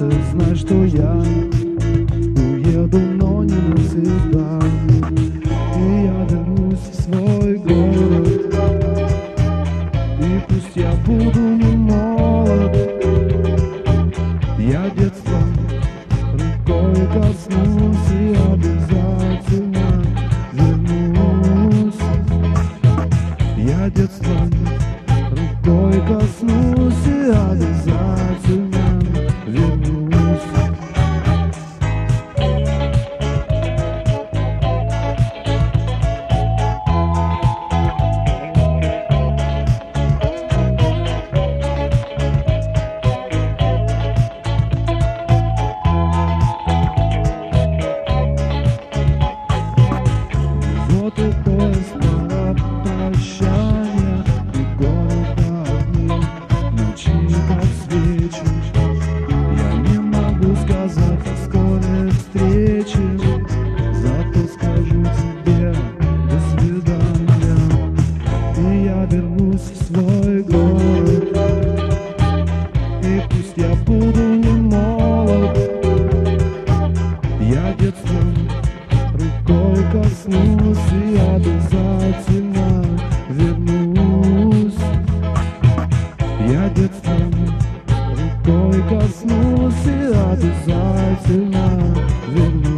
сердце, знай, что я уеду, но не навсегда. И я вернусь в свой город, и пусть я буду не молод, я детства рукой коснусь и обязательно вернусь. Я детства рукой коснусь и обязательно вернусь. Вот и поезд, пора прощания, и город огни, ночи как свечи. Я не могу сказать о скорой встрече, зато скажу тебе до свидания. И я вернусь в свой город, и пусть я буду не молод, я детства рукой коснусь и обязательно вернусь. Я детства рукой коснусь и обязательно вернусь.